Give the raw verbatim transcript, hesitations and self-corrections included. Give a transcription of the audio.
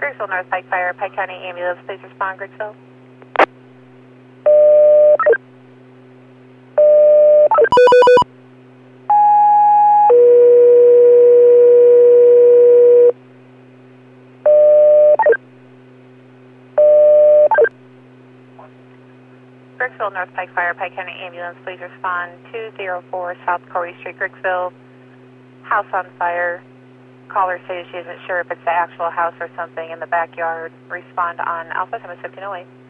Grigsville North Pike Fire, Pike County Ambulance, please respond, Grigsville. Grigsville North Pike Fire, Pike County Ambulance, please respond. two oh four South Corey Street, Grigsville. House on fire. Caller says she isn't sure if it's the actual house or something in the backyard. Respond on Alpha, Summit fifteen oh eight.